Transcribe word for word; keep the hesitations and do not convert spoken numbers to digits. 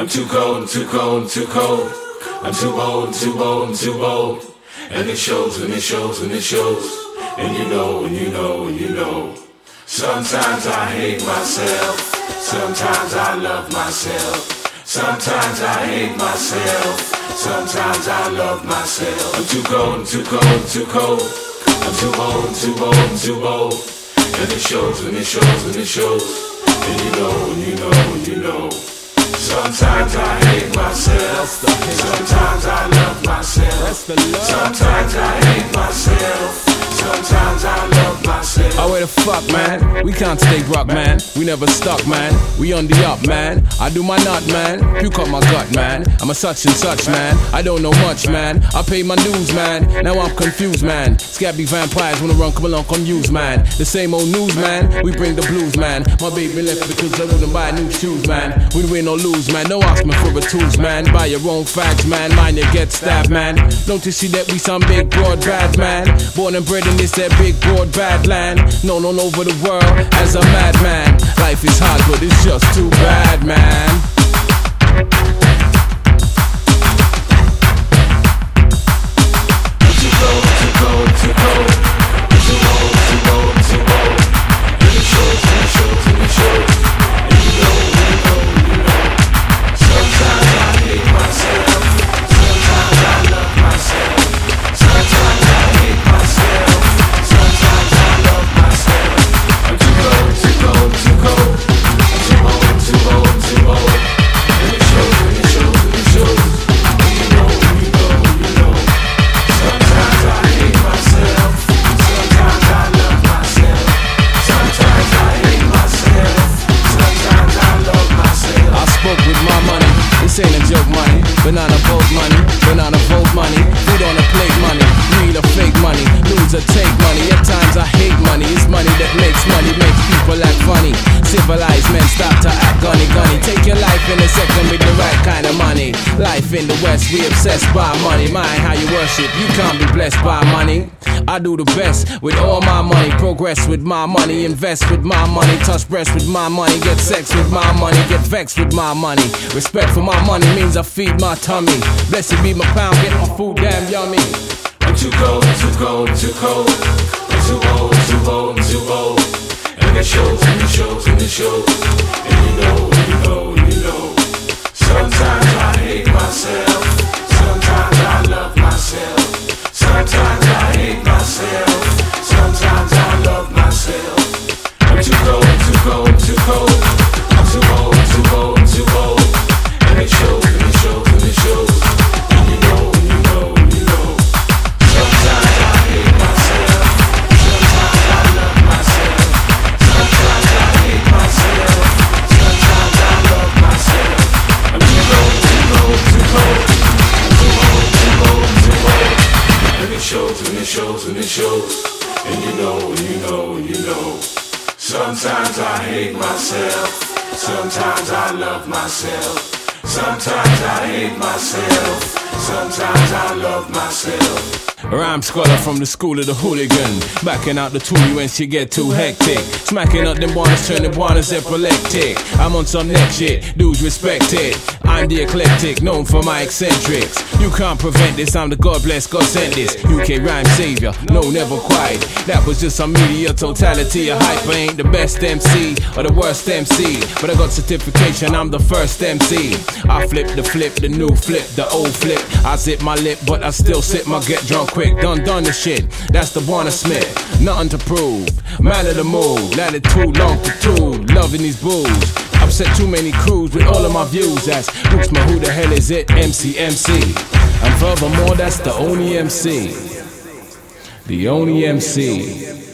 I'm too cold, I'm too cold, I'm too cold. I'm too old, I'm too old, I'm too old. And it shows, and it shows, and it shows. And you know, and you know, and you know. Sometimes I hate myself. Sometimes I love myself. Sometimes I hate myself. Sometimes I love myself. I'm too cold, I'm too cold, I'm too cold. I'm too old, I'm too old, I'm too old. And it shows, and it shows, and it shows. And you know, and you know, and you know. Sometimes I hate myself. Sometimes I love myself. Sometimes I hate myself. Sometimes I love myself. Oh, where the fuck, man? We can't stay rock, man. We never stuck, man. We on the up, man. I do my nut, man. You cut my gut, man. I'm a such and such, man. I don't know much, man. I pay my dues, man. Now I'm confused, man. Scabby vampires wanna run, come along, come use, man. The same old news, man. We bring the blues, man. My baby left because I wouldn't buy new shoes, man. We win or lose, man. No ask me for the tools, man. Buy your own fags, man. Mine you get stabbed, man. Don't you see that we some big broad bad, man? Born and bred in this that big broad bad land. Known all over the world as a madman. Life is hard, but it's just too bad, man. Too cold, too cold, too cold. Too old, too old, too old. And it shows, and it shows, and it shows. And you know, you know, you know. Sometimes I hate myself. Sometimes I love myself. Sometimes I hate myself. Sometimes I love myself. I'm too cold, too cold, too cold. I'm too old, too old, too old. And it shows, and it shows, and it shows. And you know, you know, you know. Sometimes I hate myself. Sometimes I love myself. Sometimes I hate myself. Sometimes I love myself. I spoke with my money. This ain't a joke money. Banana boat money. Banana boat money. Food on a plate money. Real or fake money. Lose or take money. At times I hate money. It's money that makes money. Makes people act funny. Civilized men stop to act gunny gunny. Take your life in a second with the right kind of money. Life in the West, we obsessed by money. Mind how you worship. You can't be blessed by money. I do the best with all my money. Progress with my money. Invest with my money. Touch breasts with my money. Get sex with my money. Get vexed with my money. Respect for my money means I feed my tummy. Blessed be my pound. Get my food damn yummy. I'm too cold, too cold, too cold. I'm too old, too old, too old. And it shows, and it shows, and it shows. And you know, you know, you know. Sometimes I hate myself. Sometimes I love myself. Sometimes I hate myself. Sometimes I love myself. I'm too cold, too cold, too cold. I'm too old, too old, too old. And it shows, and it shows, and it shows. And you know, you know, you know. Sometimes I hate myself. Sometimes I love myself. Sometimes I hate myself. Sometimes I love myself. I'm too cold, too cold, too cold. I'm too old, too old, too old. And it shows, and it shows, and it shows. And you know, and you know, and you know. Sometimes I hate myself. Sometimes I love myself. Sometimes I hate myself. Sometimes I love myself. Rhyme scholar from the school of the hooligan. Backing out the toolie when she get too hectic. Smacking up them bonnets, turning bonnets epileptic. I'm on some next shit, dudes respect it. I'm the eclectic, known for my eccentrics. You can't prevent this, I'm the God bless, God sent this. U K rhyme savior, no never quite. That was just some media totality. A hype, I ain't the best M C or the worst M C, but I got certification, I'm the first M C. I flip the flip, the new flip, the old flip. I zip my lip, but I still sip my get drunk quick. Done done the shit, that's the Warner Smith. Nothing to prove, man of the move. Let it too long to tube, loving these booze. Upset too many crews with all of my views. That's Brooks, my who the hell is it? M C M C. And furthermore, that's the only M C. The only M C.